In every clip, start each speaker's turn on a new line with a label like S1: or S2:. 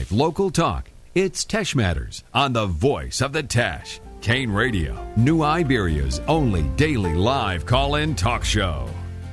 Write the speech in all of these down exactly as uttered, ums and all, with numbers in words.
S1: Live local talk. It's Tesh Matters on the voice of the Tesh. Kane Radio, New Iberia's only daily live call-in talk show.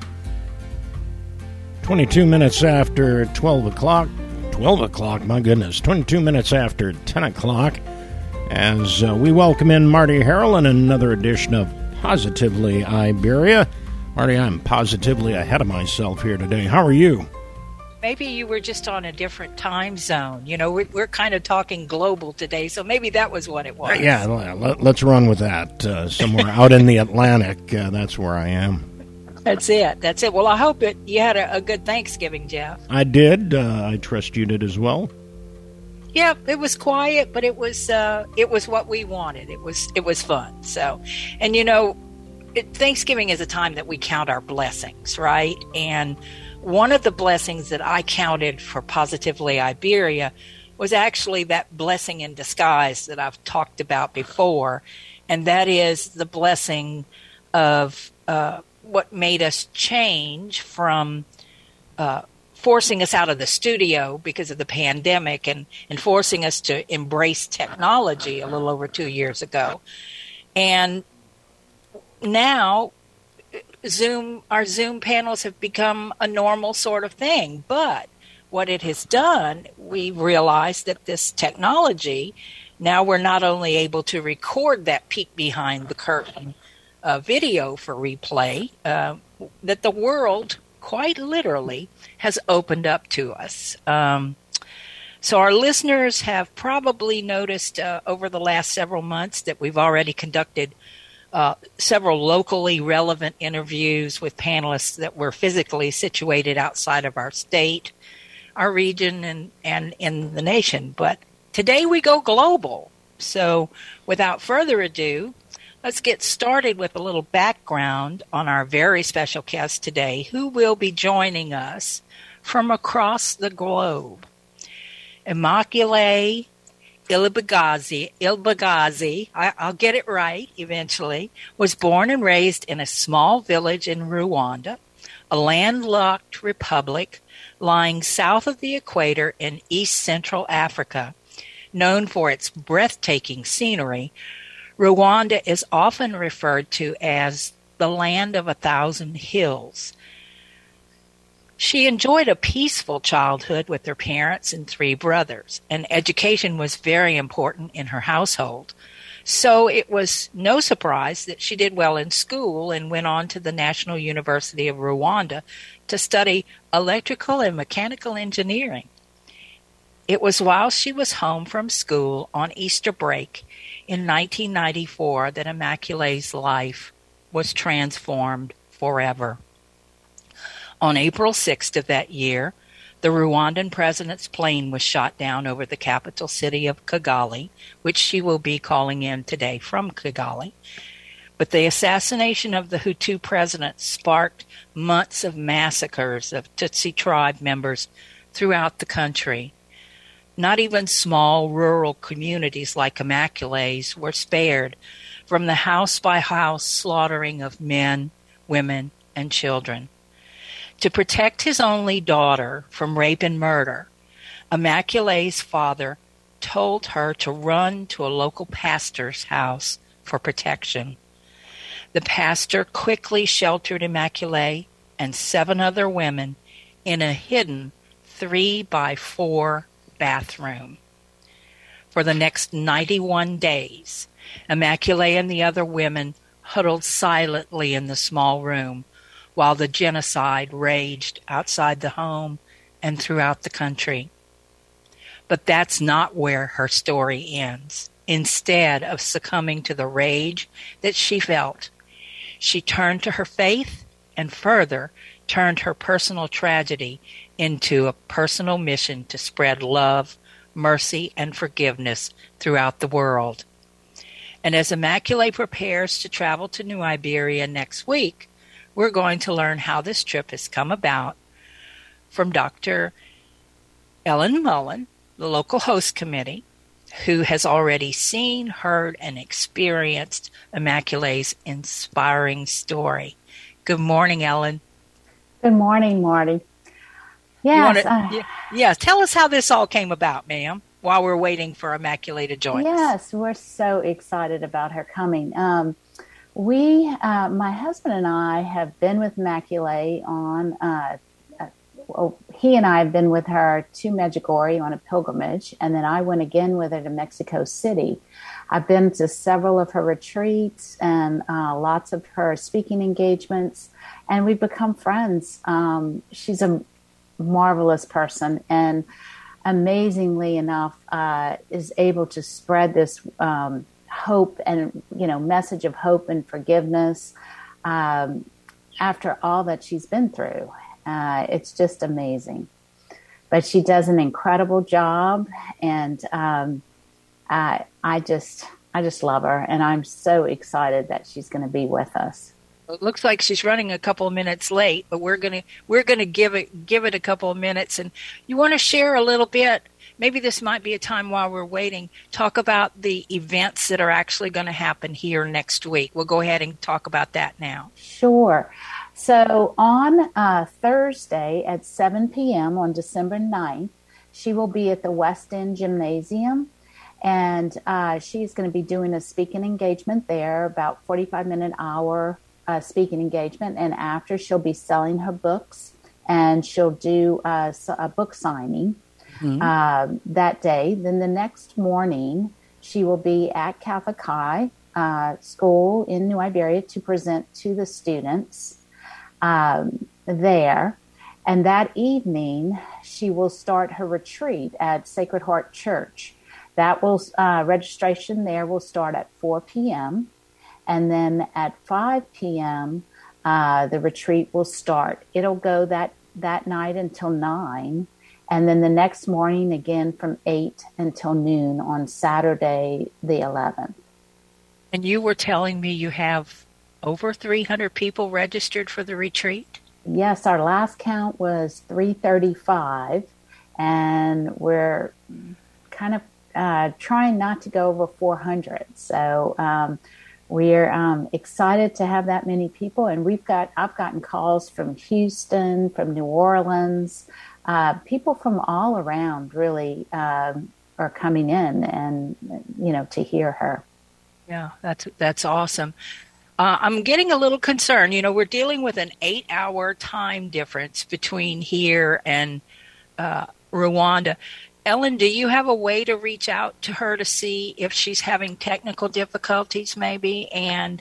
S2: twenty-two minutes after twelve o'clock. twelve o'clock, my goodness. twenty-two minutes after ten o'clock. As uh, we welcome in Marty Harrell in another edition of Positively Iberia. Marty, I'm positively ahead of myself here today. How are you?
S3: Maybe you were just on a different time zone. You know, we're, we're kind of talking global today, so maybe that was what it was.
S2: Yeah, let's run with that. Uh, somewhere out in the Atlantic, uh, that's where I am.
S3: That's it. That's it. Well, I hope it, you had a, a good Thanksgiving, Jeff.
S2: I did. Uh, I trust you did as well.
S3: Yeah, it was quiet, but it was uh, it was what we wanted. It was it was fun. So, and you know, it, Thanksgiving is a time that we count our blessings, right? And one of the blessings that I counted for Positively Iberia was actually that blessing in disguise that I've talked about before, and that is the blessing of uh, what made us change from uh, forcing us out of the studio because of the pandemic and, and forcing us to embrace technology a little over two years ago. And now Zoom, our Zoom panels have become a normal sort of thing. But what it has done, we realized that this technology, now we're not only able to record that peek behind the curtain uh, video for replay, uh, that the world quite literally has opened up to us. Um, so our listeners have probably noticed uh, over the last several months that we've already conducted Uh, several locally relevant interviews with panelists that were physically situated outside of our state, our region, and, and in the nation. But today we go global. So without further ado, let's get started with a little background on our very special guest today, who will be joining us from across the globe. Immaculée Ilibagiza, Ilibagiza, I, I'll get it right eventually, was born and raised in a small village in Rwanda, a landlocked republic lying south of the equator in East Central Africa. Known for its breathtaking scenery, Rwanda is often referred to as the land of a thousand hills. She enjoyed a peaceful childhood with her parents and three brothers, and education was very important in her household. So it was no surprise that she did well in school and went on to the National University of Rwanda to study electrical and mechanical engineering. It was while she was home from school on Easter break in nineteen ninety-four that Immaculée's life was transformed forever. On April sixth of that year, the Rwandan president's plane was shot down over the capital city of Kigali, which she will be calling in today from Kigali. But the assassination of the Hutu president sparked months of massacres of Tutsi tribe members throughout the country. Not even small rural communities like Immaculée's were spared from the house-by-house slaughtering of men, women, and children. To protect his only daughter from rape and murder, Immaculée's father told her to run to a local pastor's house for protection. The pastor quickly sheltered Immaculée and seven other women in a hidden three by four bathroom. For the next ninety-one days, Immaculée and the other women huddled silently in the small room while the genocide raged outside the home and throughout the country. But that's not where her story ends. Instead of succumbing to the rage that she felt, she turned to her faith and further turned her personal tragedy into a personal mission to spread love, mercy, and forgiveness throughout the world. And as Immaculée prepares to travel to New Iberia next week, we're going to learn how this trip has come about from Doctor Ellen Mullen, the local host committee, who has already seen, heard, and experienced Immaculée's inspiring story. Good morning, Ellen.
S4: Good morning, Marty. Yes.
S3: Wanna, uh, yeah, yeah. Tell us how this all came about, ma'am, while we're waiting for Immaculée to join
S4: yes,
S3: us.
S4: Yes, we're so excited about her coming. Um, we, uh, my husband and I have been with Immaculée on, uh, uh, well, he and I have been with her to Medjugorje on a pilgrimage, and then I went again with her to Mexico City. I've been to several of her retreats and uh, lots of her speaking engagements, and we've become friends. Um, she's a marvelous person, and amazingly enough, uh, is able to spread this um, hope and, you know, message of hope and forgiveness um, after all that she's been through. Uh, it's just amazing. But she does an incredible job, and um, I, I just, I just love her, and I'm so excited that she's going to be with us.
S3: It looks like she's running a couple of minutes late, but we're gonna we're gonna give it give it a couple of minutes. And you want to share a little bit? Maybe this might be a time while we're waiting. Talk about the events that are actually going to happen here next week. We'll go ahead and talk about that now.
S4: Sure. So on uh, Thursday at seven p.m. on December ninth, she will be at the West End Gymnasium. And uh, she's going to be doing a speaking engagement there, about forty-five minute hour uh, speaking engagement. And after, she'll be selling her books, and she'll do uh, a book signing mm-hmm. uh, that day. Then the next morning, she will be at Catholic High uh, School in New Iberia to present to the students um, there. And that evening, she will start her retreat at Sacred Heart Church. That will uh, registration there will start at four p.m. and then at five p.m. Uh, the retreat will start. It'll go that that night until nine, and then the next morning again from eight until noon on Saturday the eleventh.
S3: And you were telling me you have over three hundred people registered for the retreat?
S4: Yes, our last count was three thirty-five, and we're kind of Uh, trying not to go over four hundred. So um, we're um, excited to have that many people. And we've got, I've gotten calls from Houston, from New Orleans, uh, people from all around really um, are coming in and, you know, to hear her.
S3: Yeah, that's, that's awesome. Uh, I'm getting a little concerned. You know, we're dealing with an eight hour time difference between here and uh, Rwanda. Ellen, do you have a way to reach out to her to see if she's having technical difficulties maybe? And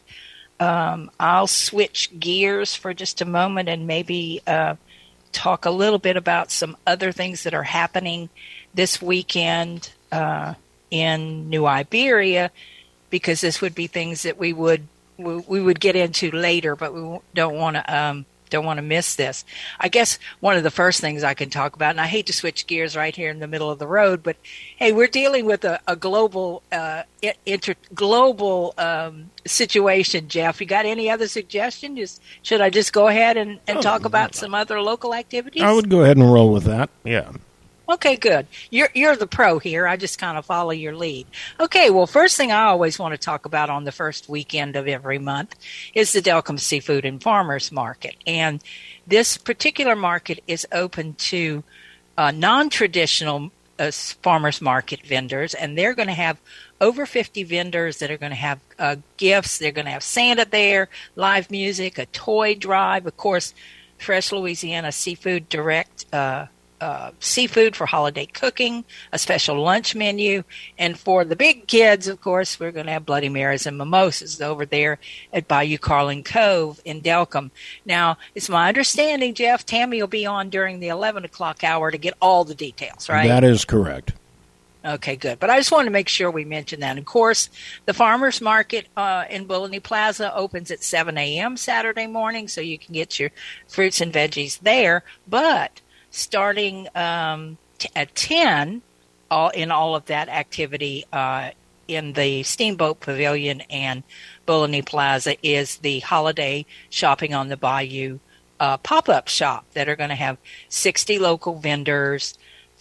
S3: um, I'll switch gears for just a moment and maybe uh, talk a little bit about some other things that are happening this weekend uh, in New Iberia, because this would be things that we would we, we would get into later, but we don't want to um, don't want to miss this. I guess one of the first things I can talk about, and I hate to switch gears right here in the middle of the road, but hey, we're dealing with a, a global uh, inter global um, situation. Jeff, you got any other suggestions? Just, should I just go ahead and, and oh, talk about some other local activities?
S2: I would go ahead and roll with that. Yeah.
S3: Okay, good. You're you're the pro here. I just kind of follow your lead. Okay, well, first thing I always want to talk about on the first weekend of every month is the Delcambre Seafood and Farmers Market. And this particular market is open to uh, non-traditional uh, farmers market vendors, and they're going to have over fifty vendors that are going to have uh, gifts. They're going to have Santa there, live music, a toy drive, of course, Fresh Louisiana Seafood Direct uh Uh, seafood for holiday cooking, a special lunch menu, and for the big kids, of course, we're going to have Bloody Marys and mimosas over there at Bayou Carlin Cove in Delcambre. Now, it's my understanding, Jeff, Tammy will be on during the eleven o'clock hour to get all the details, right?
S2: That is correct.
S3: Okay, good. But I just wanted to make sure we mentioned that. Of course, the farmers market uh, in Bulliony Plaza opens at seven a.m. Saturday morning, so you can get your fruits and veggies there. But starting um, t- at ten, all in all of that activity uh, in the Steamboat Pavilion and Bulliony Plaza is the holiday shopping on the Bayou uh, pop-up shop that are going to have sixty local vendors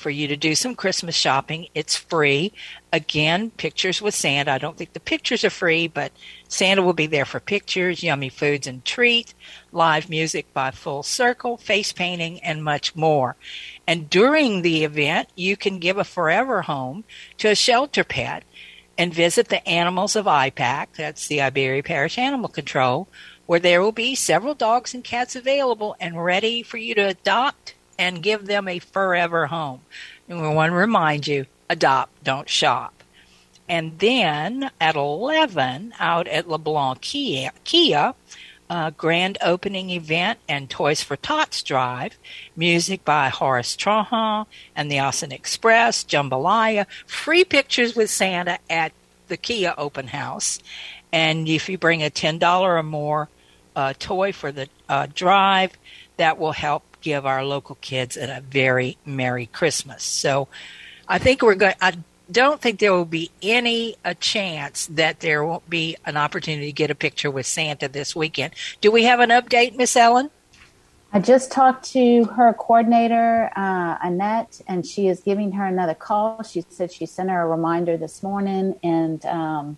S3: for you to do some Christmas shopping. It's free. Again, Pictures with Santa. I don't think the pictures are free, but Santa will be there for pictures, yummy foods and treats, live music by Full Circle, face painting, and much more. And during the event, you can give a forever home to a shelter pet and visit the Animals of I PAC, that's the Iberia Parish Animal Control, where there will be several dogs and cats available and ready for you to adopt and give them a forever home. And we want to remind you, adopt, don't shop. And then at eleven, out at LeBlanc Kia, Kia uh, grand opening event and Toys for Tots drive, music by Horace Trahan and the Austin Express, Jambalaya, free pictures with Santa at the Kia open house. And if you bring a ten dollars or more uh, toy for the uh, drive, that will help give our local kids a very Merry Christmas. So I think we're going, I don't think there will be any a chance that there won't be an opportunity to get a picture with Santa this weekend. Do we have an update, Miss Ellen?
S4: I just talked to her coordinator, uh, Annette, and she is giving her another call. She said she sent her a reminder this morning, and um,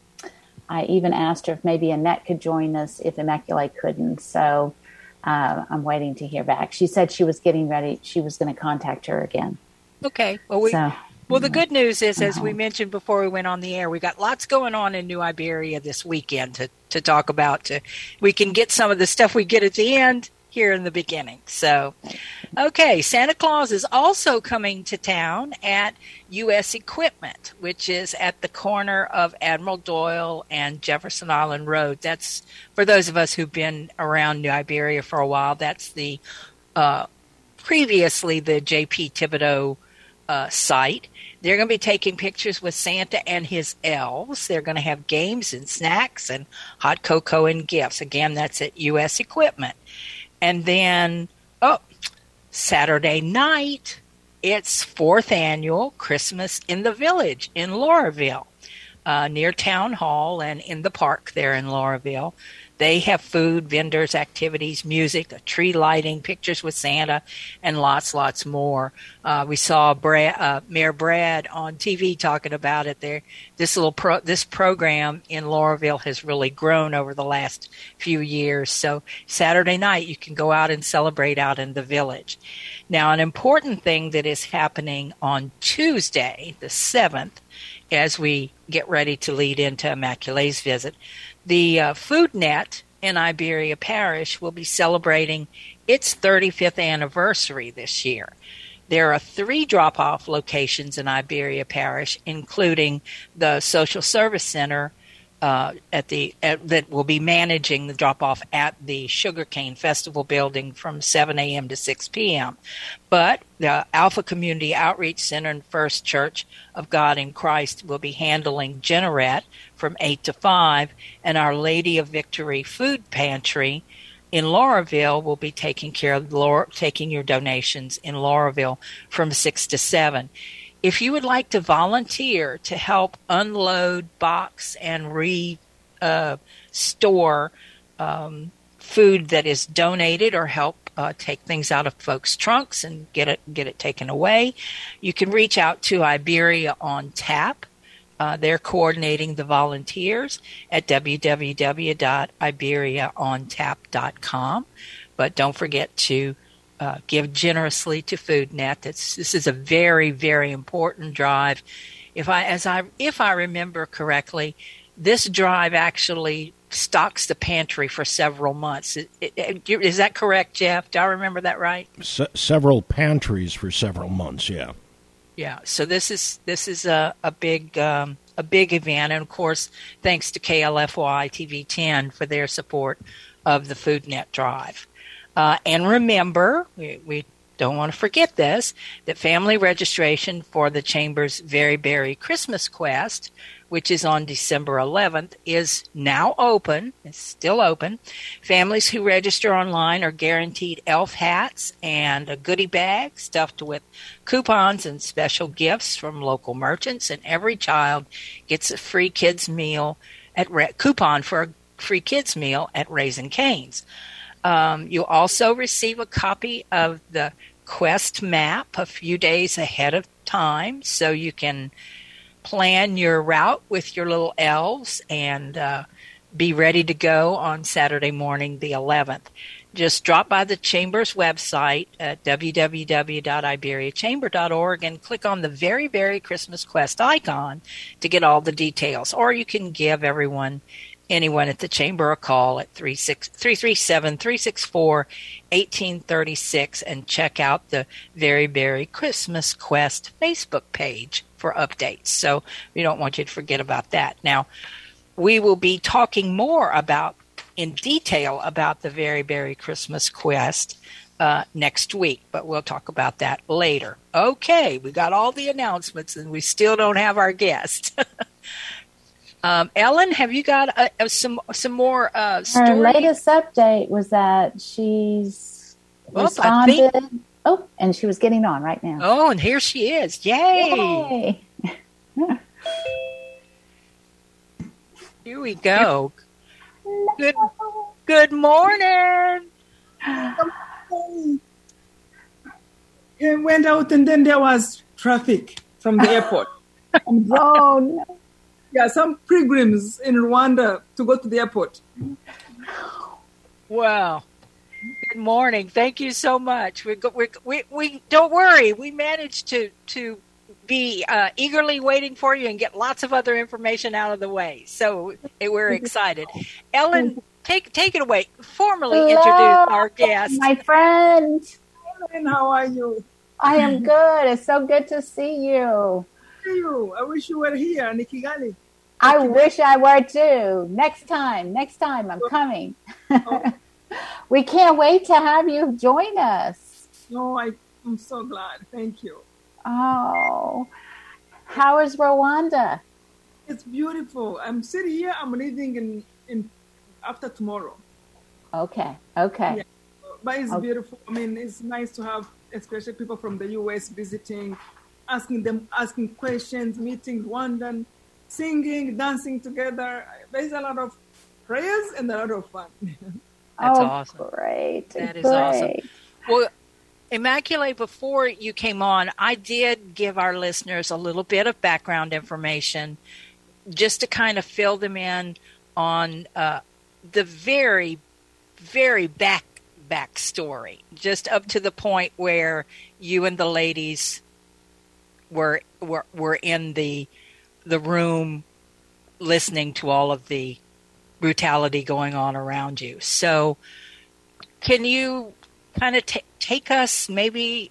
S4: I even asked her if maybe Annette could join us if Immaculate couldn't. So uh, I'm waiting to hear back. She said she was getting ready. She was going to contact her again.
S3: Okay. Well, we...
S4: So,
S3: Well, the good news is, as we mentioned before we went on the air, we got lots going on in New Iberia this weekend to, to talk about. To, we can get some of the stuff we get at the end here in the beginning. So, okay, Santa Claus is also coming to town at U S Equipment, which is at the corner of Admiral Doyle and Jefferson Island Road. That's, for those of us who've been around New Iberia for a while, that's the uh, previously the J P Thibodeau uh, site. They're going to be taking pictures with Santa and his elves. They're going to have games and snacks and hot cocoa and gifts. Again, that's at U S Equipment. And then, oh, Saturday night, it's fourth annual Christmas in the Village in Lauraville, uh, near Town Hall and in the park there in Lauraville. They have food, vendors, activities, music, a tree lighting, pictures with Santa, and lots, lots more. Uh, we saw Brad, uh, Mayor Brad on T V talking about it there. This little pro, this program in Lauraville has really grown over the last few years. So Saturday night, you can go out and celebrate out in the village. Now, an important thing that is happening on Tuesday, the seventh, as we get ready to lead into Immaculate's visit, the uh, Food Net in Iberia Parish will be celebrating its thirty-fifth anniversary this year. There are three drop-off locations in Iberia Parish, including the Social Service Center uh, at the at, that will be managing the drop-off at the Sugarcane Festival building from seven a.m. to six p.m. But the Alpha Community Outreach Center and First Church of God in Christ will be handling Generette from eight to five, and Our Lady of Victory Food Pantry in Lauraville will be taking care of Laura, taking your donations in Lauraville from six to seven. If you would like to volunteer to help unload, box, and re uh, store um, food that is donated, or help uh, take things out of folks' trunks and get it get it taken away, you can reach out to Iberia on Tap. Uh, they're coordinating the volunteers at w w w dot iberia on tap dot com. But don't forget to uh, give generously to FoodNet. It's, this is a very, very important drive. If I, as I, if I remember correctly, this drive actually stocks the pantry for several months. It, it, is that correct, Jeff? Do I remember that right?
S2: Se- several pantries for several months. Yeah.
S3: Yeah, so this is this is a a big um, a big event, and of course, thanks to K L F Y T V ten for their support of the FoodNet drive. Uh, and remember, we, we don't want to forget this, that family registration for the Chamber's Very Berry Christmas Quest, which is on December eleventh, is now open. It's still open. Families who register online are guaranteed elf hats and a goodie bag stuffed with coupons and special gifts from local merchants, and every child gets a free kids meal at Re- coupon for a free kids meal at Raising Cane's. Um, you'll also receive a copy of the Quest map a few days ahead of time so you can plan your route with your little elves and uh, be ready to go on Saturday morning, the eleventh. Just drop by the Chamber's website at w w w dot iberia chamber dot org and click on the Very Very Christmas Quest icon to get all the details. Or you can give everyone, anyone at the Chamber, a call at three three seven, three six four, one eight three six and check out the Very Very Christmas Quest Facebook page for updates. So we don't want you to forget about that. Now, we will be talking more about in detail about the Very Very Christmas Quest uh, next week, but we'll talk about that later. Okay, we got all the announcements and we still don't have our guest. um, Ellen, have you got uh, some some more uh, stories?
S4: Her latest update was that she's
S3: well,
S4: responded.
S3: I think...
S4: Oh, and she was getting on right now.
S3: Oh, and here she is. Yay!
S4: Yay.
S3: Here we go. Good, good morning.
S5: It went out and then there was traffic from the airport.
S4: Oh, no.
S5: Yeah, some pilgrims in Rwanda to go to the airport.
S3: Wow. Good morning. Thank you so much. We we we, we don't worry. We managed to to be uh, eagerly waiting for you and get lots of other information out of the way. So it, we're excited. Ellen, take take it away. Formally
S4: Hello,
S3: introduce our guest.
S4: my friend.
S5: And how are you?
S4: I am good. It's so good to see you.
S5: Thank you. I wish you were here in Kigali.
S4: I wish I were too. Next time, next time I'm coming.
S5: Oh.
S4: We can't wait to have you join us.
S5: No, I, I'm so glad. Thank you.
S4: Oh, how is Rwanda?
S5: It's beautiful. I'm sitting here. I'm leaving in, in after tomorrow.
S4: Okay, okay.
S5: Yeah. But it's
S4: okay.
S5: beautiful. I mean, it's nice to have, especially people from the U S visiting, asking them, asking questions, meeting Rwandan, singing, dancing together. There's a lot of prayers and a lot of fun.
S3: That's
S4: oh,
S3: awesome.
S4: Great.
S3: That is
S4: great.
S3: awesome. Well, Immaculate, before you came on, I did give our listeners a little bit of background information just to kind of fill them in on uh, the very, very back backstory, just up to the point where you and the ladies were were were in the the room listening to all of the brutality going on around you. So, can you kind of t- take us maybe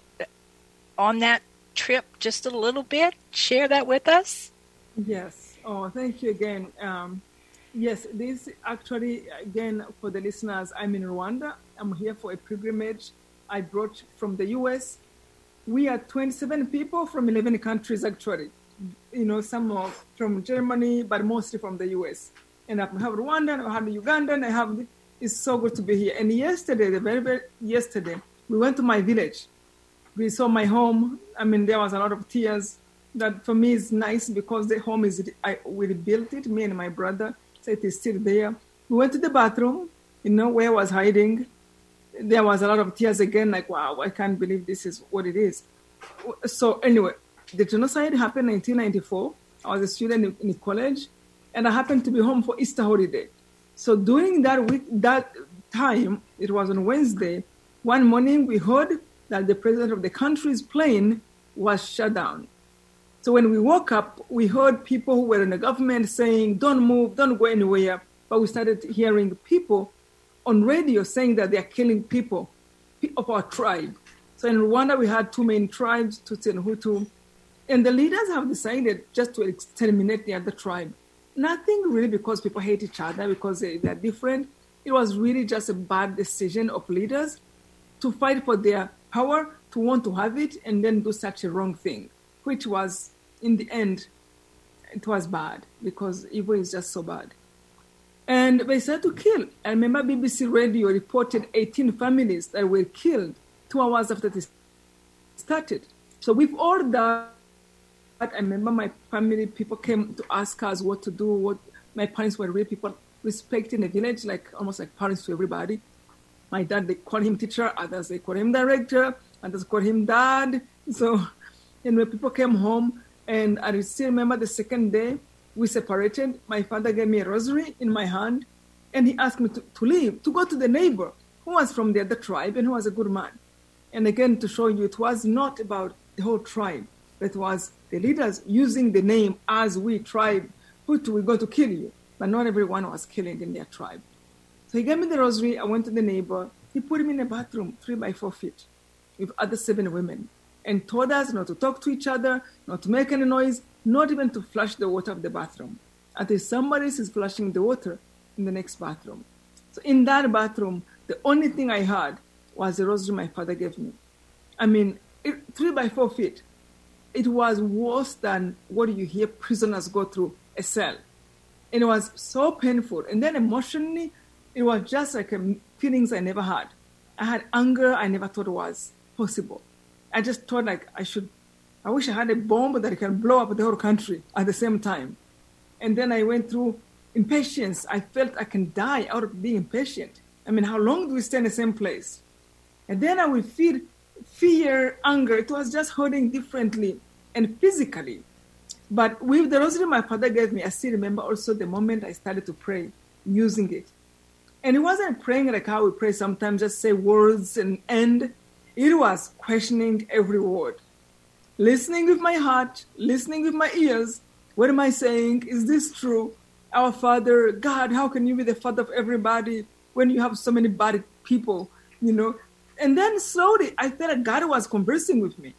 S3: on that trip just a little bit? Share that with us?
S5: Yes. Oh, thank you again. Um, yes, this actually, again, for the listeners, I'm in Rwanda. I'm here for a pilgrimage I brought from the U S. We are twenty-seven people from eleven countries, actually. You know, some of from Germany, but mostly from the U S. And I have Rwanda, I have Uganda, and I have... It's so good to be here. And yesterday, the very, very yesterday, we went to my village. We saw my home. I mean, there was a lot of tears. That for me is nice because the home is, I, we rebuilt it, me and my brother, so it is still there. We went to the bathroom, you know, where I was hiding. There was a lot of tears again, like, wow, I can't believe this is what it is. So anyway, the genocide happened in nineteen ninety-four. I was a student in, in college, and I happened to be home for Easter holiday. So during that week, that time, it was on Wednesday, one morning we heard that the president of the country's plane was shut down. So when we woke up, we heard people who were in the government saying, don't move, don't go anywhere. But we started hearing people on radio saying that they are killing people of our tribe. So in Rwanda, we had two main tribes, Tutsi and Hutu. And the leaders have decided just to exterminate the other tribe. Nothing really because people hate each other, because they, they're different. It was really just a bad decision of leaders to fight for their power, to want to have it, and then do such a wrong thing, which was, in the end, it was bad, because evil is just so bad. And they started to kill. I remember B B C Radio reported eighteen families that were killed two hours after this started. So with all that, I remember my family, people came to ask us what to do. What my parents were really people respecting the village, like almost like parents to everybody. My dad, they call him teacher. Others, they call him director. Others call him dad. So And when people came home, and I still remember the second day we separated, my father gave me a rosary in my hand, and he asked me to, to leave, to go to the neighbor who was from the other tribe and who was a good man. And again, to show you, it was not about the whole tribe, but it was the leaders using the name as we tribe, Hutu, we're going to kill you. But not everyone was killing in their tribe. So he gave me the rosary. I went to the neighbor. He put him in a bathroom, three by four feet, with other seven women, and told us not to talk to each other, not to make any noise, not even to flush the water of the bathroom, until somebody is flushing the water in the next bathroom. So in that bathroom, the only thing I heard was the rosary my father gave me. I mean, it, three by four feet. It was worse than what you hear prisoners go through a cell. And it was so painful. And then emotionally, it was just like a, feelings I never had. I had anger I never thought was possible. I just thought like I should, I wish I had a bomb that can blow up the whole country at the same time. And then I went through impatience. I felt I can die out of being impatient. I mean, how long do we stay in the same place? And then I would feel fear, anger. It was just hurting differently and physically. But with the rosary my father gave me, I still remember also the moment I started to pray using it. And it wasn't praying like how we pray sometimes, just say words and end. It was questioning every word. Listening with my heart, listening with my ears. What am I saying? Is this true? Our Father, God, how can you be the Father of everybody when you have so many bad people, you know? And then slowly, I felt like God was conversing with me,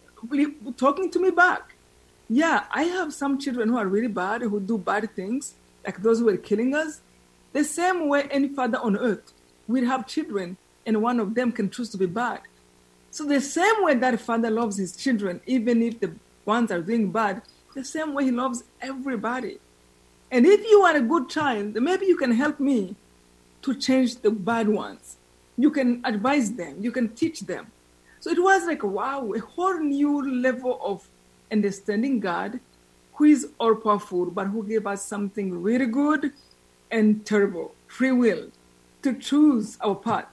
S5: talking to me back. Yeah, I have some children who are really bad, who do bad things, like those who are killing us. The same way any father on earth will have children, and one of them can choose to be bad. So the same way that father loves his children, even if the ones are doing bad, the same way he loves everybody. And if you are a good child, then maybe you can help me to change the bad ones. You can advise them. You can teach them. So it was like, wow, a whole new level of understanding God, who is all-powerful, but who gave us something really good and terrible, free will, to choose our path.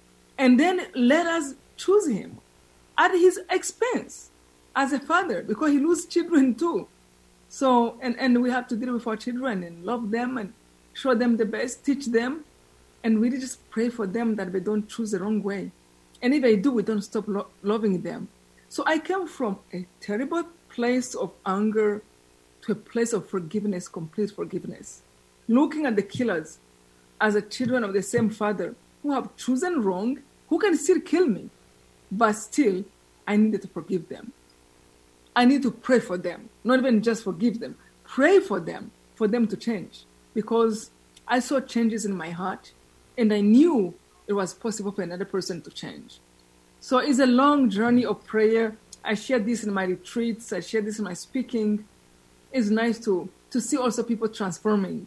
S5: And then let us choose him at his expense as a father, because he loses children too. So, and, and we have to deal with our children and love them and show them the best, teach them, and really just pray for them that they don't choose the wrong way. And if they do, we don't stop lo- loving them. So I came from a terrible place of anger to a place of forgiveness, complete forgiveness. Looking at the killers as the children of the same father who have chosen wrong, who can still kill me, but still I needed to forgive them. I need to pray for them, not even just forgive them. Pray for them, for them to change, because I saw changes in my heart, and I knew it was possible for another person to change. So it's a long journey of prayer. I share this in my retreats. I share this in my speaking. It's nice to, to see also people transforming.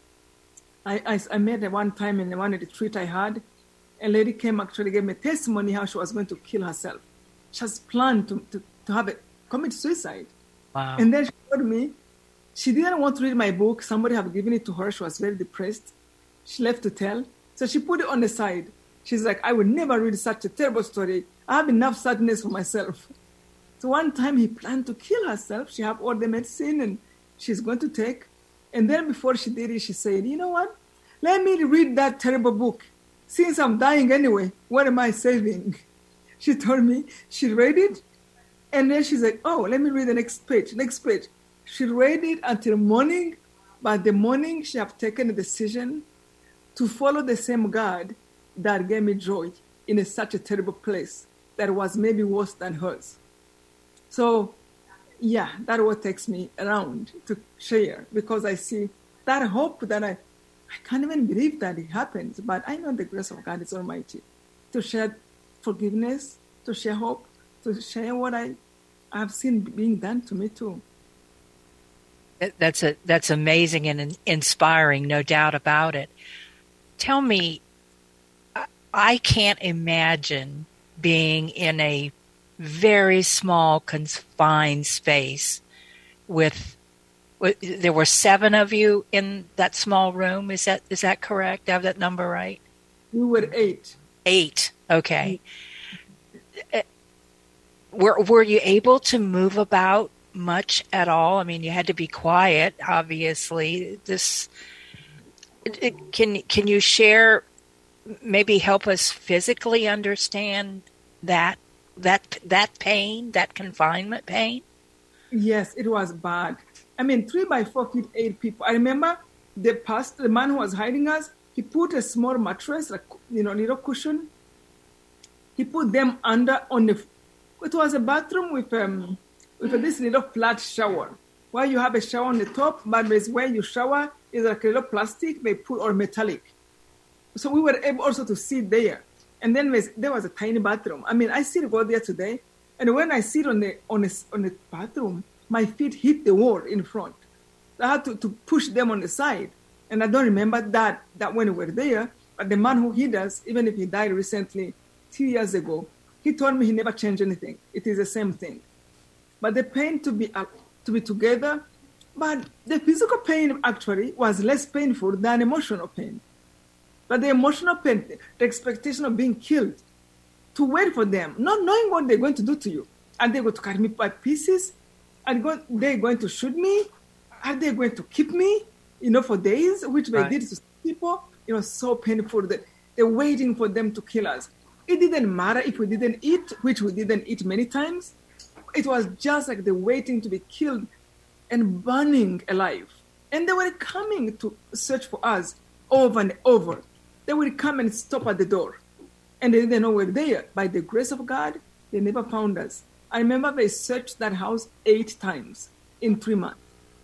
S5: I, I, I met at one time in one retreat I had, a lady came actually gave me testimony how she was going to kill herself. She has planned to, to, to have a commit suicide.
S3: Wow.
S5: And then she told me she didn't want to read my book. Somebody had given it to her. She was very depressed. She left to tell. So she put it on the side. She's like, I would never read such a terrible story. I have enough sadness for myself. So one time he planned to kill herself. She had all the medicine and she's going to take. And then before she did it, she said, you know what? Let me read that terrible book. Since I'm dying anyway, what am I saving? She told me she read it. And then she's like, oh, let me read the next page, next page. She read it until morning. By the morning, she have taken a decision to follow the same God that gave me joy in a, such a terrible place that was maybe worse than hers. So, yeah, that's what takes me around to share, because I see that hope that I, I can't even believe that it happens, but I know the grace of God is almighty to share forgiveness, to share hope, to share what I have seen being done to me too.
S3: That's a that's amazing and inspiring, no doubt about it. Tell me, I can't imagine being in a very small, confined space with, with. There were seven of you in that small room. Is that is that correct? I have that number right?
S5: We were eight.
S3: Eight. Okay. were were you able to move about much at all? I mean, you had to be quiet, obviously. This it, can can you share, maybe help us physically understand that that that pain, that confinement pain?
S5: Yes, it was bad. I mean, three by four feet eight people. I remember the pastor, the man who was hiding us, he put a small mattress, like, you know, little cushion. He put them under on the, it was a bathroom with um with this little flat shower. Where you have a shower on the top, but where you shower is like a little plastic they put, or metallic. So we were able also to sit there. And then there was a tiny bathroom. I mean, I still go there today. And when I sit on the on the, on the bathroom, my feet hit the wall in front. I had to, to push them on the side. And I don't remember that, that when we were there. But the man who hid us, even if he died recently, two years ago, he told me he never changed anything. It is the same thing. But the pain to be uh, to be together, but the physical pain actually was less painful than emotional pain. But the emotional pain, the expectation of being killed, to wait for them, not knowing what they're going to do to you. Are they going to cut me by pieces? Are they going to shoot me? Are they going to keep me, you know, for days, which they right. did to people? You know, so painful that they're waiting for them to kill us. It didn't matter if we didn't eat, which we didn't eat many times. It was just like they're waiting to be killed and burning alive. And they were coming to search for us over and over. They would come and stop at the door. And they didn't know we're there. By the grace of God, they never found us. I remember they searched that house eight times in three months.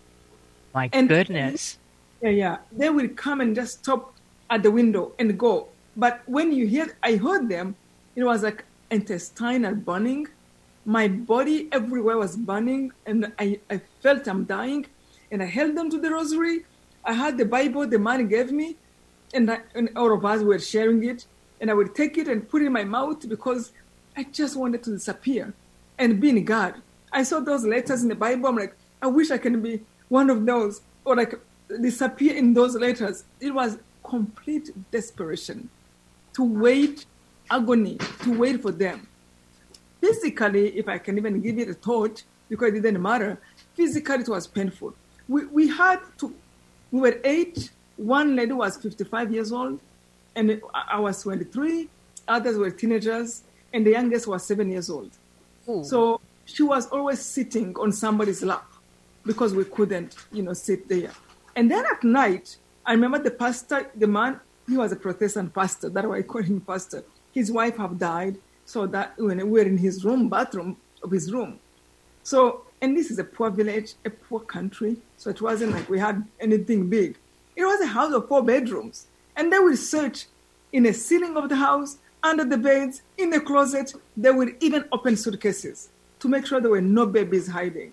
S3: My
S5: and
S3: goodness.
S5: Yeah, yeah. They will come and just stop at the window and go. But when you hear, I heard them, it was like intestinal burning. My body everywhere was burning, and I, I felt I'm dying. And I held them to the rosary. I had the Bible the man gave me, and, I, and all of us were sharing it. And I would take it and put it in my mouth because I just wanted to disappear and be in God. I saw those letters in the Bible. I'm like, I wish I can be one of those, or like disappear in those letters. It was complete desperation to wait, agony, to wait for them. Physically, if I can even give it a thought, because it didn't matter, physically it was painful. We we had to, we were eight, one lady was fifty-five years old, and I was twenty-three, others were teenagers, and the youngest was seven years old. Ooh. So she was always sitting on somebody's lap because we couldn't, you know, sit there. And then at night, I remember the pastor, the man, he was a Protestant pastor. That's why I call him pastor. His wife had died, so that when we were in his room, bathroom of his room. So, and this is a poor village, a poor country, so it wasn't like we had anything big. It was a house of four bedrooms. And they would search in the ceiling of the house, under the beds, in the closet. They would even open suitcases to make sure there were no babies hiding.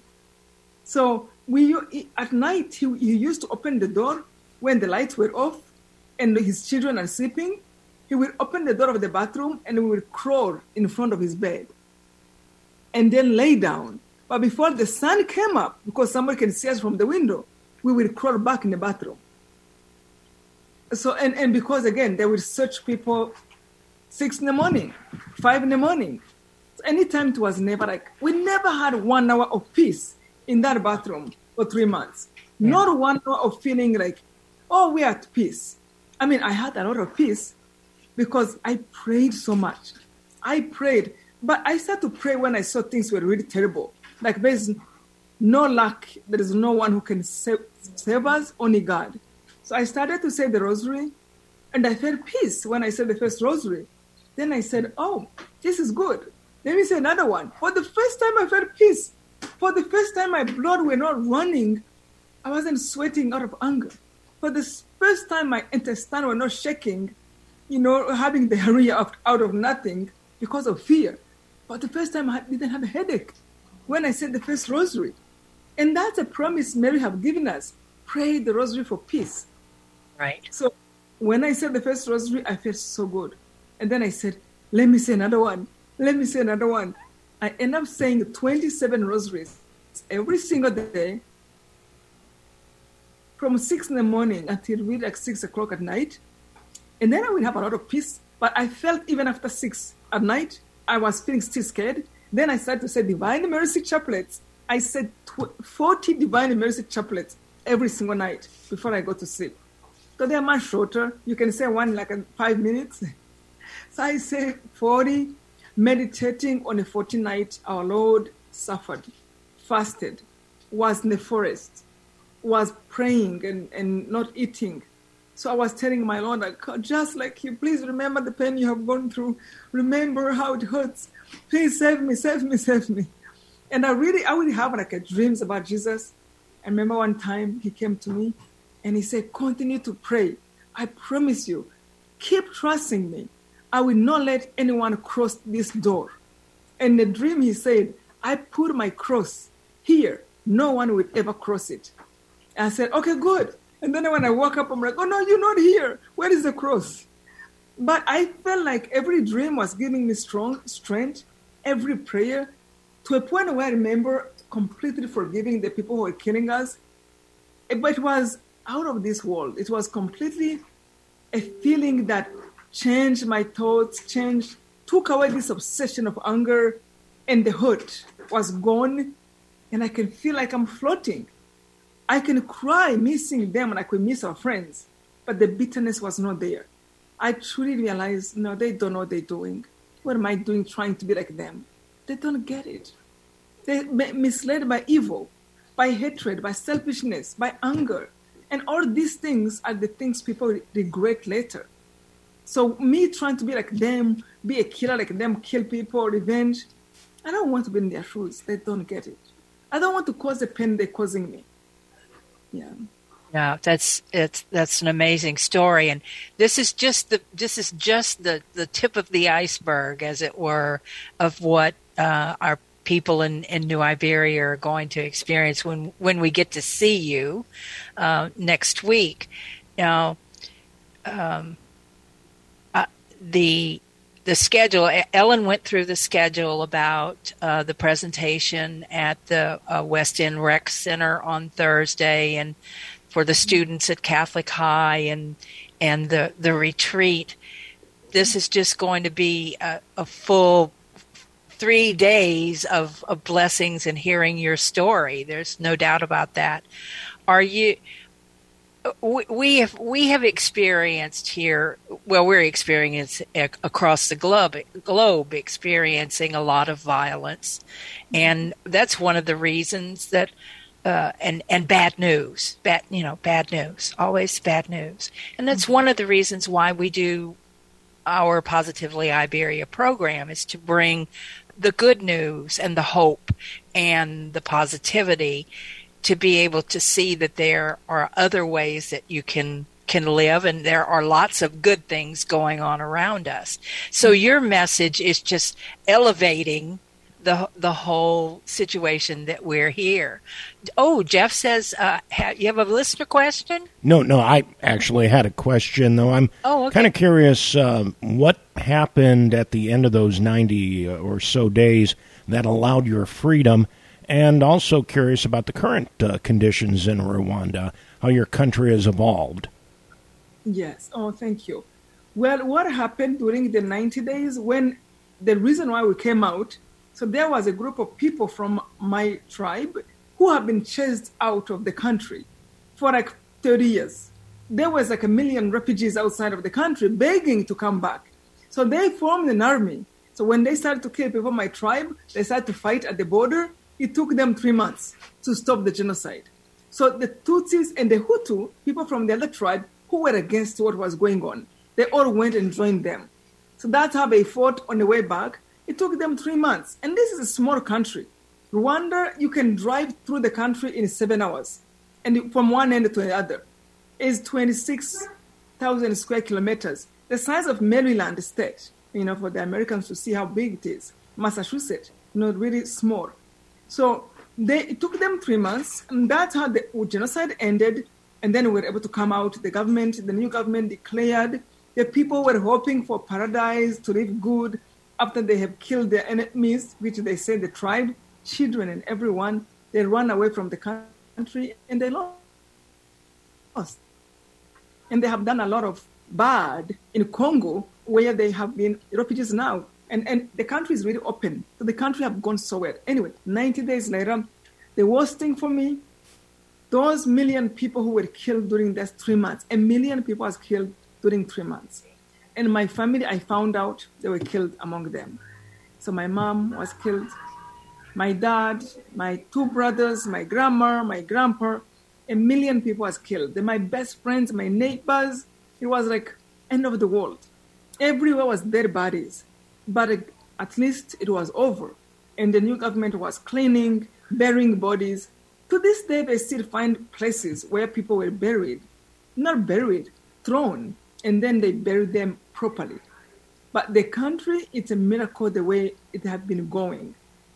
S5: So we at night, he, he used to open the door when the lights were off and his children are sleeping. He would open the door of the bathroom and we would crawl in front of his bed and then lay down. But before the sun came up, because somebody can see us from the window, we would crawl back in the bathroom. So, and, and because, again, they would search people six in the morning, five in the morning. So anytime it was never like, we never had one hour of peace in that bathroom for three months. Yeah. Not one hour of feeling like, oh, we're at peace. I mean, I had a lot of peace because I prayed so much. I prayed, but I started to pray when I saw things were really terrible. Like there's no luck, there is no one who can save, save us, only God. So I started to say the rosary, and I felt peace when I said the first rosary. Then I said, oh, this is good. Let me say another one. For the first time, I felt peace. For the first time, my blood were not running. I wasn't sweating out of anger. For the first time, my intestines were not shaking, you know, having diarrhea out, out of nothing because of fear. For the first time, I didn't have a headache when I said the first rosary. And that's a promise Mary have given us. Pray the rosary for peace.
S3: Right.
S5: So when I said the first rosary, I felt so good. And then I said, let me say another one. Let me say another one. I end up saying twenty-seven rosaries every single day from six in the morning until really like six o'clock at night. And then I would have a lot of peace. But I felt even after six at night, I was feeling still scared Then I started to say Divine Mercy chaplets. I said tw- forty Divine Mercy chaplets every single night before I go to sleep. So they're much shorter. You can say one like in five minutes. So I say forty, meditating on a forty night, our Lord suffered, fasted, was in the forest, was praying and, and not eating. So I was telling my Lord, like, just like you, please remember the pain you have gone through. Remember how it hurts. Please save me, save me, save me. And I really, I would have like a dreams about Jesus. I remember one time he came to me and he said, continue to pray. I promise you, keep trusting me. I will not let anyone cross this door. And the dream he said, I put my cross here. No one will ever cross it. And I said, okay, good. And then when I woke up, I'm like, oh no, you're not here. Where is the cross? But I felt like every dream was giving me strong strength, every prayer, to a point where I remember completely forgiving the people who were killing us. But it was out of this world. It was completely a feeling that changed my thoughts, changed, took away this obsession of anger, and the hurt was gone, and I can feel like I'm floating. I can cry missing them like we miss our friends, but the bitterness was not there. I truly realized, no, they don't know what they're doing. What am I doing trying to be like them? They don't get it. They're misled by evil, by hatred, by selfishness, by anger. And all these things are the things people regret later. So me trying to be like them, be a killer like them, kill people, revenge, I don't want to be in their shoes. They don't get it. I don't want to cause the pain they're causing me. Yeah.
S3: Yeah, that's it's that's an amazing story, and this is just the this is just the, the tip of the iceberg, as it were, of what uh, our people in, in New Iberia are going to experience when when we get to see you uh, next week. Now, um, uh, the the schedule. Ellen went through the schedule about uh, the presentation at the uh, West End Rec Center on Thursday, and for the students at Catholic High, and and the, the retreat. This is just going to be a, a full three days of, of blessings and hearing your story. There's no doubt about that. Are you? We, we have we have experienced here. Well, we're experiencing across the globe globe experiencing a lot of violence, and that's one of the reasons that. Uh, and, and bad news, bad, you know, bad news, always bad news. And that's one of the reasons why we do our Positively Iberia program, is to bring the good news and the hope and the positivity, to be able to see that there are other ways that you can can live, and there are lots of good things going on around us. So your message is just elevating the the whole situation that we're here. Oh, Jeff says, uh, ha- you have a listener question?
S2: No, no, I actually had a question, though. I'm
S3: oh, okay.
S2: kind of curious um, what happened at the end of those ninety or so days that allowed your freedom, and also curious about the current uh, conditions in Rwanda, how your country has evolved.
S5: Yes. Oh, thank you. Well, what happened during the ninety days, when the reason why we came out, so there was a group of people from my tribe who have been chased out of the country for like thirty years. There was like a million refugees outside of the country begging to come back. So they formed an army. So when they started to kill people from my tribe, they started to fight at the border. It took them three months to stop the genocide. So the Tutsis and the Hutu, people from the other tribe who were against what was going on, they all went and joined them. So that's how they fought on the way back. It took them three months. And this is a small country. Rwanda, you can drive through the country in seven hours. And from one end to the other is twenty-six thousand square kilometers. The size of Maryland state, you know, for the Americans to see how big it is. Massachusetts, you know, really small. So they, it took them three months. And that's how the genocide ended. And then we were able to come out. The government, the new government declared the people were hoping for paradise, to live good, after they have killed their enemies, which they say the tribe, children and everyone. They run away from the country and they lost. And they have done a lot of bad in Congo, where they have been refugees now. And, and the country is really open. So the country have gone so well. Anyway, ninety days later, the worst thing for me, those million people who were killed during those three months, a million people was killed during three months. And my family, I found out they were killed among them. So my mom was killed, my dad, my two brothers, my grandma, my grandpa, a million people was killed. They're my best friends, my neighbors. It was like end of the world. Everywhere was dead bodies. But at least it was over. And the new government was cleaning, burying bodies. To this day, they still find places where people were buried. Not buried, thrown. And then they buried them properly. But the country, it's a miracle the way it has been going.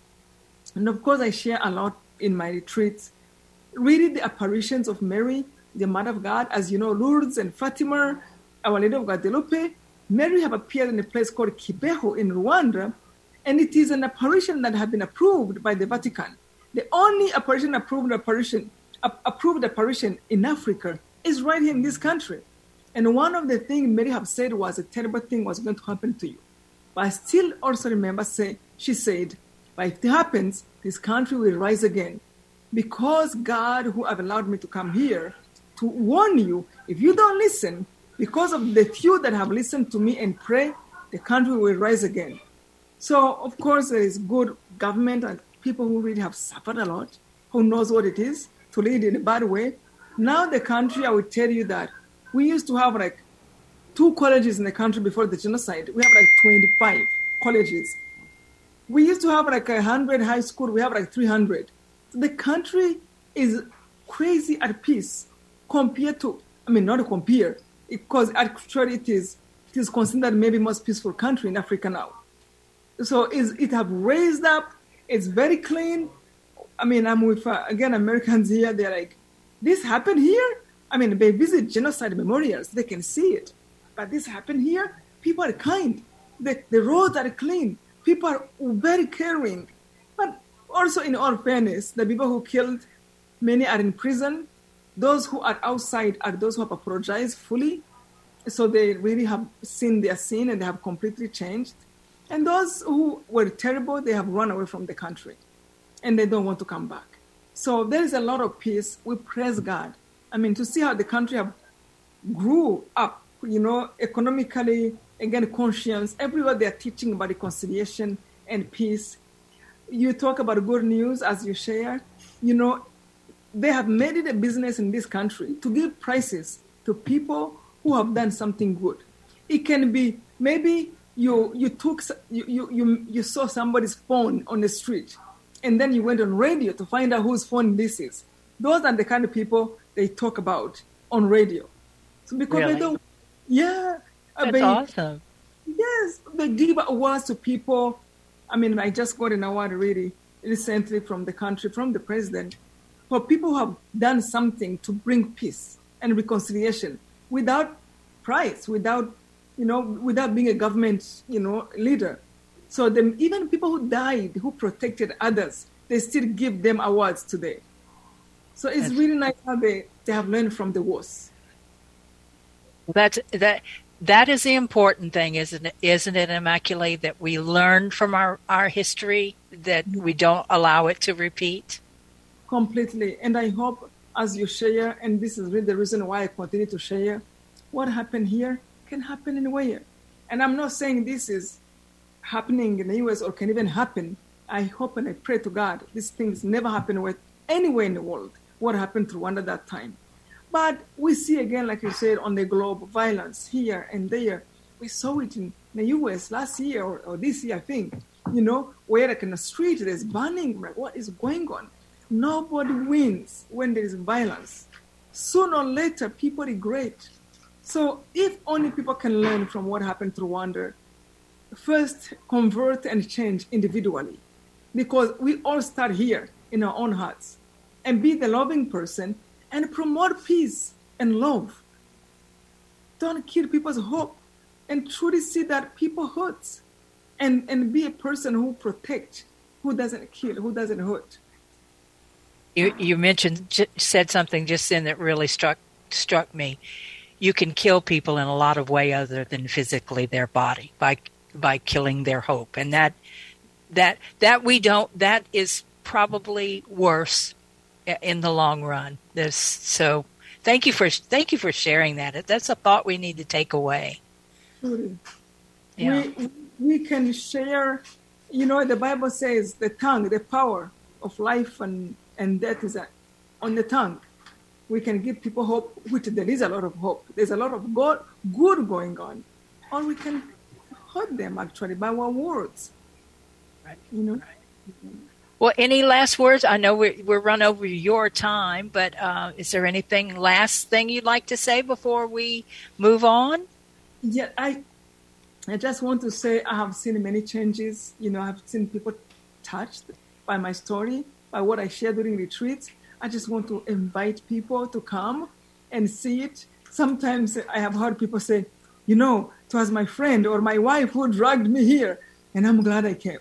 S5: And of course, I share a lot in my retreats. Reading the apparitions of Mary, the Mother of God, as you know, Lourdes and Fatima, Our Lady of Guadalupe, Mary have appeared in a place called Kibeho in Rwanda, and it is an apparition that has been approved by the Vatican. The only apparition approved apparition, approved apparition in Africa is right here in this country. And one of the things Mary have said was a terrible thing was going to happen to you. But I still also remember say, she said, but if it happens, this country will rise again. Because God, who have allowed me to come here, to warn you, if you don't listen, because of the few that have listened to me and pray, the country will rise again. So, of course, there is good government and people who really have suffered a lot, who knows what it is to lead in a bad way. Now the country, I will tell you that we used to have like two colleges in the country before the genocide. We have like twenty-five colleges. We used to have like one hundred high school. We have like three hundred. So the country is crazy at peace compared to, I mean, not compare, because actually it is, it is considered maybe most peaceful country in Africa now. So is it have raised up. It's very clean. I mean, I'm with, uh, again, Americans here. They're like, this happened here? I mean, they visit genocide memorials. They can see it. But this happened here? People are kind. The, the roads are clean. People are very caring. But also, in all fairness, the people who killed, many are in prison. Those who are outside are those who have apologized fully. So they really have seen their sin and they have completely changed. And those who were terrible, they have run away from the country. And they don't want to come back. So there is a lot of peace. We praise God. I mean, to see how the country have grew up, you know, economically, again, conscience. Everywhere they are teaching about reconciliation and peace. You talk about good news as you share. You know, they have made it a business in this country to give prizes to people who have done something good. It can be maybe you you took you you you, you saw somebody's phone on the street, and then you went on radio to find out whose phone this is. Those are the kind of people they talk about on radio. So because
S3: really?
S5: they don't, yeah,
S3: that's
S5: they,
S3: awesome.
S5: Yes, they give awards to people. I mean, I just got an award really recently from the country, from the president, for people who have done something to bring peace and reconciliation without price, without, you know, without being a government, you know, leader. So the, even people who died, who protected others, they still give them awards today. So it's really nice how they, they have learned from the wars.
S3: That's that. That is the important thing, isn't it? Isn't it, Immaculée, that we learn from our, our history, that we don't allow it to repeat?
S5: Completely. And I hope as you share, and this is really the reason why I continue to share, what happened here can happen anywhere. And I'm not saying this is happening in the U S or can even happen. I hope and I pray to God these things never happen with anywhere in the world. What happened to Rwanda that time? But we see again, like you said, on the globe, violence here and there. We saw it in the U S last year or, or this year, I think, you know, where like in the street there's burning. Like, what is going on? Nobody wins when there is violence. Sooner or later, people regret. So if only people can learn from what happened to Rwanda, first convert and change individually, because we all start here in our own hearts, and be the loving person and promote peace and love. Don't kill people's hope, and truly see that people hurt, and, and be a person who protects, who doesn't kill, who doesn't hurt.
S3: You, you mentioned, said something just then that really struck struck me. You can kill people in a lot of ways other than physically their body, by by killing their hope. And that that that we don't that is probably worse in the long run. This so thank you for thank you for sharing that. That's a thought we need to take away.
S5: Truly.
S3: Yeah.
S5: We we can share, you know, the Bible says the tongue, the power of life and, and death is on the tongue. We can give people hope, which there is a lot of hope. There's a lot of God, good going on. Or we can hurt them, actually, by our words.
S3: Right.
S5: You know?
S3: Right. Well, any last words? I know we're, we're run over your time, but uh, is there anything, last thing you'd like to say before we move on?
S5: Yeah, I I just want to say I have seen many changes. You know, I've seen people touched by my story, by what I share during retreats. I just want to invite people to come and see it. Sometimes I have heard people say, you know, it was my friend or my wife who dragged me here, and I'm glad I came.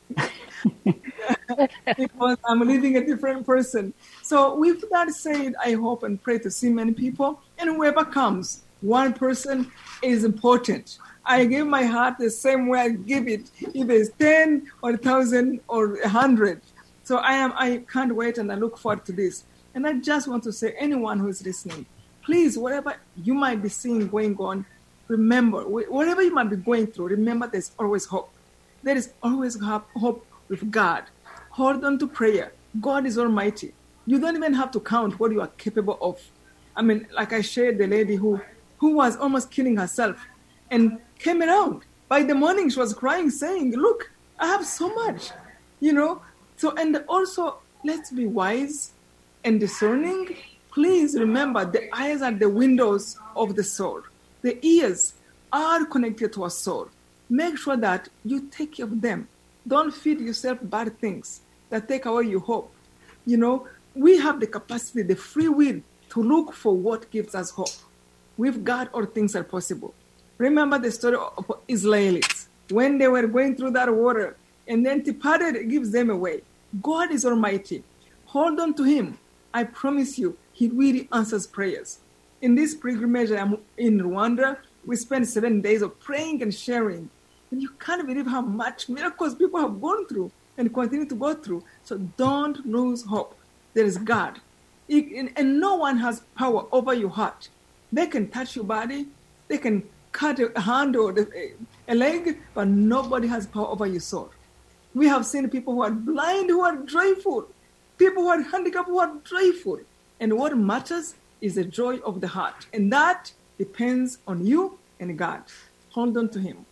S5: Because I'm living a different person. So with that said, I hope and pray to see many people, and whoever comes, one person is important. I give my heart the same way I give it, if it's ten or a thousand or a hundred. So I am. I can't wait, and I look forward to this. And I just want to say, anyone who is listening, please, whatever you might be seeing going on, remember, whatever you might be going through, remember there's always hope. There is always hope with God. Hold on to prayer. God is almighty. You don't even have to count what you are capable of. I mean, like I shared the lady who, who was almost killing herself and came around. By the morning, she was crying, saying, look, I have so much, you know. So, and also, let's be wise and discerning. Please remember, the eyes are the windows of the soul. The ears are connected to our soul. Make sure that you take care of them. Don't feed yourself bad things that take away your hope. You know, we have the capacity, the free will to look for what gives us hope. With God, all things are possible. Remember the story of Israelites when they were going through that water, and then Tipared gives them away. God is almighty. Hold on to him. I promise you, he really answers prayers. In this pilgrimage I'm in Rwanda, we spent seven days of praying and sharing. And you can't believe how much miracles people have gone through and continue to go through. So don't lose hope. There is God. It, and no one has power over your heart. They can touch your body. They can cut a hand or a leg, but nobody has power over your soul. We have seen people who are blind, who are joyful. People who are handicapped, who are joyful. And what matters is the joy of the heart. And that depends on you and God. Hold on to him.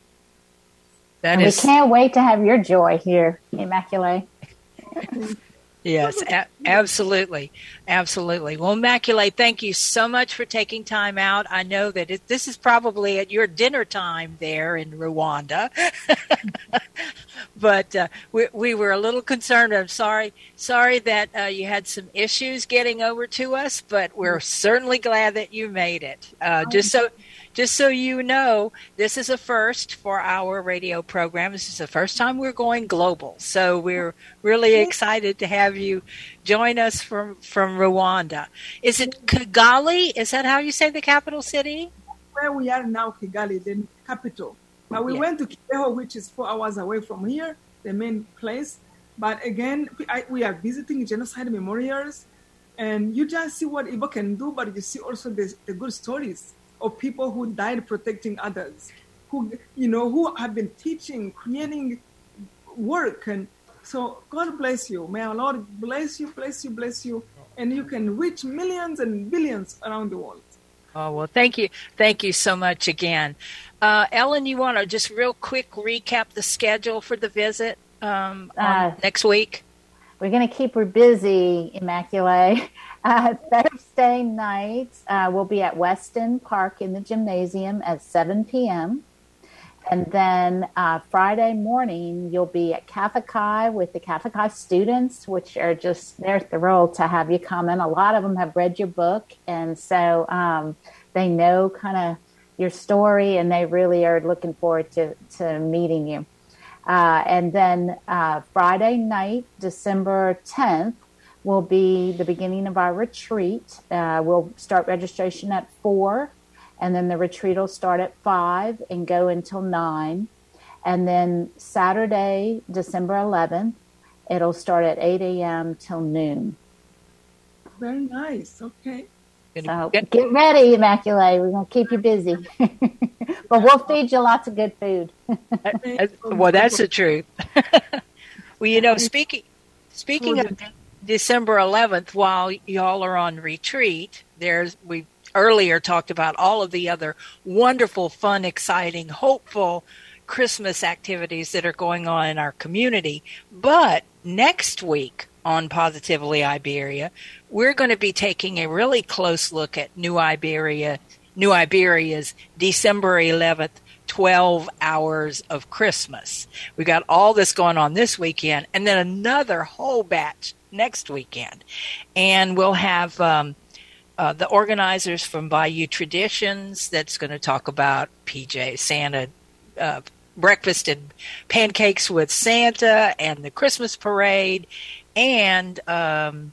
S4: That and is... We can't wait to have your joy here, Immaculée.
S3: Yes, a- absolutely. Absolutely. Well, Immaculée, thank you so much for taking time out. I know that it, this is probably at your dinner time there in Rwanda. But uh, we, we were a little concerned. I'm sorry sorry that uh, you had some issues getting over to us, but we're certainly glad that you made it. Uh, just so just so you know, this is a first for our radio program. This is the first time we're going global. So we're really excited to have you join us from, from Rwanda. Is it Kigali? Is that how you say the capital city?
S5: Where we are now, Kigali, the capital. Now, we yeah. went to Kibeho, which is four hours away from here, the main place. But again, I, we are visiting genocide memorials, and you just see what Igbo can do, but you see also the, the good stories of people who died protecting others, who, you know, who have been teaching, creating work. And so God bless you. May our Lord bless you, bless you, bless you, and you can reach millions and billions around the world.
S3: Oh, well, thank you. Thank you so much again. Uh, Ellen, you want to just real quick recap the schedule for the visit um, on uh, next week?
S4: We're going to keep her busy, Immaculée. Uh, Thursday night, uh, we'll be at Weston Park in the gymnasium at seven p.m. And then uh, Friday morning, you'll be at Kappa Chi with the Kappa Chi students, which are just, they're thrilled to have you come in. A lot of them have read your book, and so um, they know kind of your story, and they really are looking forward to, to meeting you. Uh, and then uh, Friday night, December tenth, will be the beginning of our retreat. Uh, we'll start registration at four. And then the retreat will start at five and go until nine. And then Saturday, December eleventh, it'll start at eight a.m. till noon.
S5: Very nice. Okay.
S4: So get ready, Immaculate. We're going to keep you busy. But we'll feed you lots of good food.
S3: Well, that's the truth. Well, you know, speaking speaking of December eleventh, while y'all are on retreat, there's we earlier talked about all of the other wonderful, fun, exciting, hopeful Christmas activities that are going on in our community. But next week on Positively Iberia, we're going to be taking a really close look at New Iberia, New Iberia's December eleventh, twelve hours of Christmas. We got all this going on this weekend, and then another whole batch next weekend. And we'll have um, uh, the organizers from Bayou Traditions that's going to talk about P J Santa, uh, breakfast and pancakes with Santa and the Christmas parade. And um,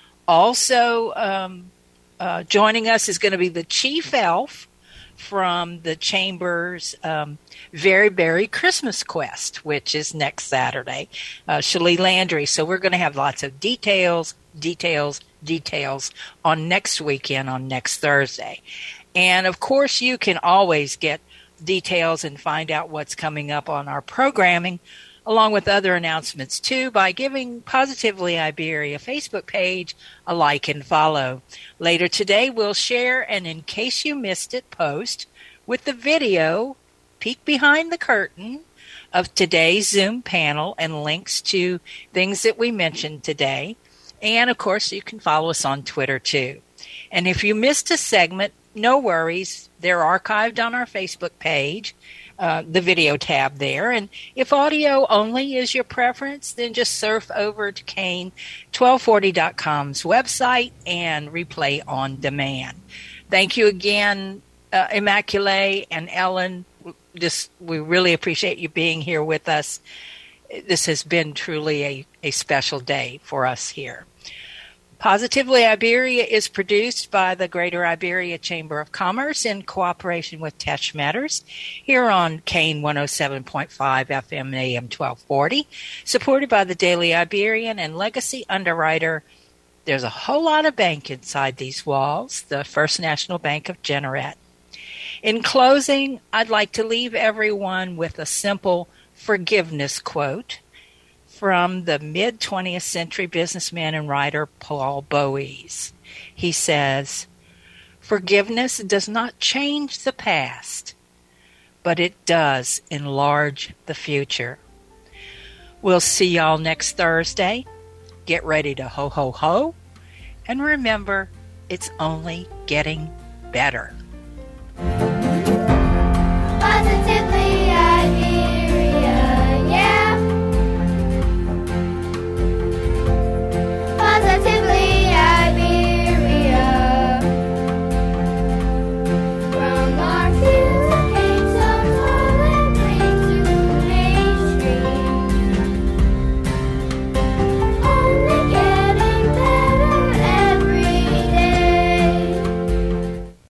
S3: also um, uh, joining us is going to be the chief elf from the Chamber's um, Very Berry Christmas Quest, which is next Saturday, uh, Shalee Landry. So we're going to have lots of details, details, details on next weekend, on next Thursday. And, of course, you can always get details and find out what's coming up on our programming, along with other announcements, too, by giving Positively Iberia Facebook page a like and follow. Later today, we'll share an In Case You Missed It post with the video, peek behind the curtain, of today's Zoom panel and links to things that we mentioned today. And, of course, you can follow us on Twitter, too. And if you missed a segment, no worries. They're archived on our Facebook page. Uh, the video tab there. And if audio only is your preference, then just surf over to Kane twelve forty dot com's website and replay on demand. Thank you again, uh, Immaculate and Ellen. Just, we really appreciate you being here with us. This has been truly a, a special day for us here. Positively Iberia is produced by the Greater Iberia Chamber of Commerce in cooperation with Tesh Matters here on Kane one oh seven point five F M A M twelve forty, supported by the Daily Iberian and legacy underwriter. There's a whole lot of bank inside these walls, the First National Bank of Jeanerette. In closing, I'd like to leave everyone with a simple forgiveness quote from the mid-twentieth century businessman and writer Paul Boes. He says, "Forgiveness does not change the past, but it does enlarge the future." We'll see y'all next Thursday. Get ready to ho, ho, ho. And remember, it's only getting better.